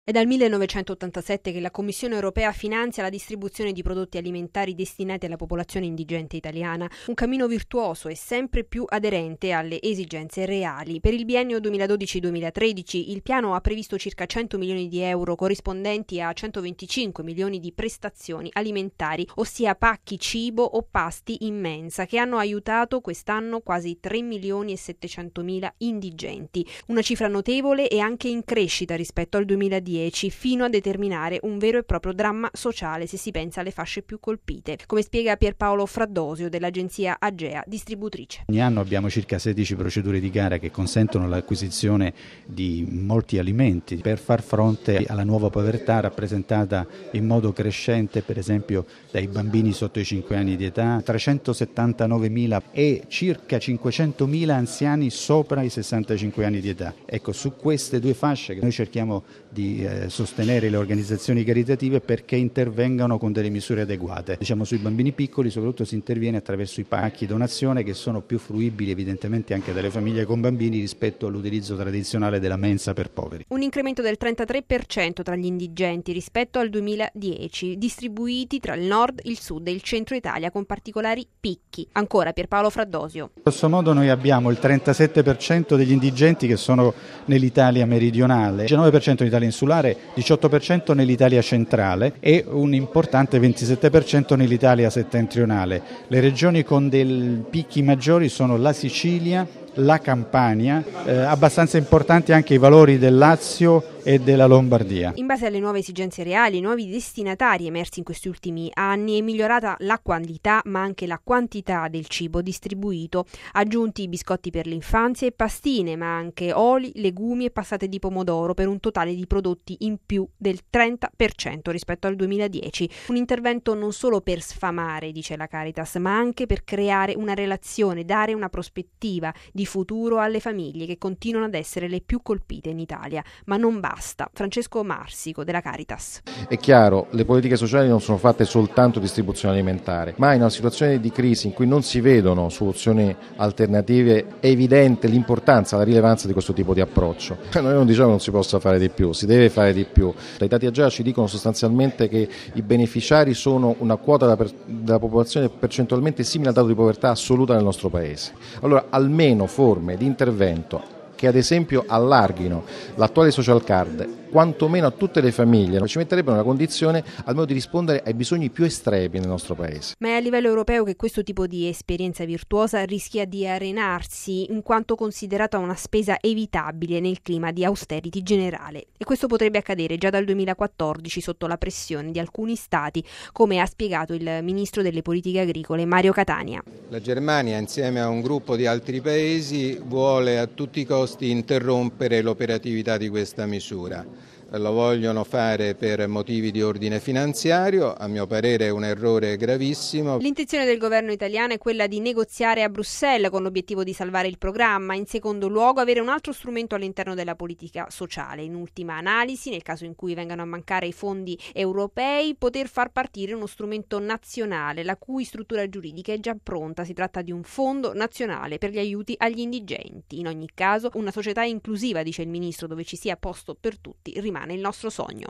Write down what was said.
È dal 1987 che la Commissione europea finanzia la distribuzione di prodotti alimentari destinati alla popolazione indigente italiana, un cammino virtuoso e sempre più aderente alle esigenze reali. Per il biennio 2012-2013 il piano ha previsto circa 100 milioni di euro corrispondenti a 125 milioni di prestazioni alimentari, ossia pacchi cibo o pasti in mensa, che hanno aiutato quest'anno quasi 3 milioni e 700 mila indigenti, una cifra notevole e anche in crescita rispetto al 2010. Fino a determinare un vero e proprio dramma sociale se si pensa alle fasce più colpite, come spiega Pierpaolo Fraddosio dell'agenzia Agea distributrice. Ogni anno abbiamo circa 16 procedure di gara che consentono l'acquisizione di molti alimenti per far fronte alla nuova povertà rappresentata in modo crescente per esempio dai bambini sotto i 5 anni di età, 379.000 e circa 500.000 anziani sopra i 65 anni di età. Ecco, su queste due fasce che noi cerchiamo di sostenere le organizzazioni caritative perché intervengano con delle misure adeguate. Sui bambini piccoli soprattutto si interviene attraverso i pacchi donazione che sono più fruibili evidentemente anche dalle famiglie con bambini rispetto all'utilizzo tradizionale della mensa per poveri. Un incremento del 33% tra gli indigenti rispetto al 2010, distribuiti tra il nord, il sud e il centro Italia con particolari picchi. Ancora Pierpaolo Fraddosio. Grosso modo noi abbiamo il 37% degli indigenti che sono nell'Italia meridionale, il 19% in Italia insulare, 18% nell'Italia centrale e un importante 27% nell'Italia settentrionale. Le regioni con dei picchi maggiori sono la Sicilia, la Campania, abbastanza importanti anche i valori del Lazio e della Lombardia. In base alle nuove esigenze reali, i nuovi destinatari emersi in questi ultimi anni, è migliorata la qualità ma anche la quantità del cibo distribuito, aggiunti biscotti per l'infanzia e pastine, ma anche oli, legumi e passate di pomodoro per un totale di prodotti in più del 30% rispetto al 2010. Un intervento non solo per sfamare, dice la Caritas, ma anche per creare una relazione, dare una prospettiva di futuro alle famiglie che continuano ad essere le più colpite in Italia, ma non basta. Francesco Marsico della Caritas. È chiaro, le politiche sociali non sono fatte soltanto distribuzione alimentare, ma in una situazione di crisi in cui non si vedono soluzioni alternative è evidente l'importanza, la rilevanza di questo tipo di approccio. Noi non diciamo che non si possa fare di più, si deve fare di più. I dati Agea ci dicono sostanzialmente che i beneficiari sono una quota della popolazione percentualmente simile al dato di povertà assoluta nel nostro Paese. Allora almeno forme di intervento che ad esempio allarghino l'attuale social card quantomeno a tutte le famiglie, ci metterebbero nella condizione almeno di rispondere ai bisogni più estremi nel nostro Paese. Ma è a livello europeo che questo tipo di esperienza virtuosa rischia di arenarsi in quanto considerata una spesa evitabile nel clima di austerity generale. E questo potrebbe accadere già dal 2014 sotto la pressione di alcuni stati, come ha spiegato il ministro delle politiche agricole Mario Catania. La Germania, insieme a un gruppo di altri paesi, vuole a tutti i costi interrompere l'operatività di questa misura. Lo vogliono fare per motivi di ordine finanziario, a mio parere è un errore gravissimo. L'intenzione del governo italiano è quella di negoziare a Bruxelles con l'obiettivo di salvare il programma, in secondo luogo avere un altro strumento all'interno della politica sociale, in ultima analisi, nel caso in cui vengano a mancare i fondi europei, poter far partire uno strumento nazionale, la cui struttura giuridica è già pronta. Si tratta di un fondo nazionale per gli aiuti agli indigenti. In ogni caso, una società inclusiva, dice il ministro, dove ci sia posto per tutti, rimane il nostro sogno.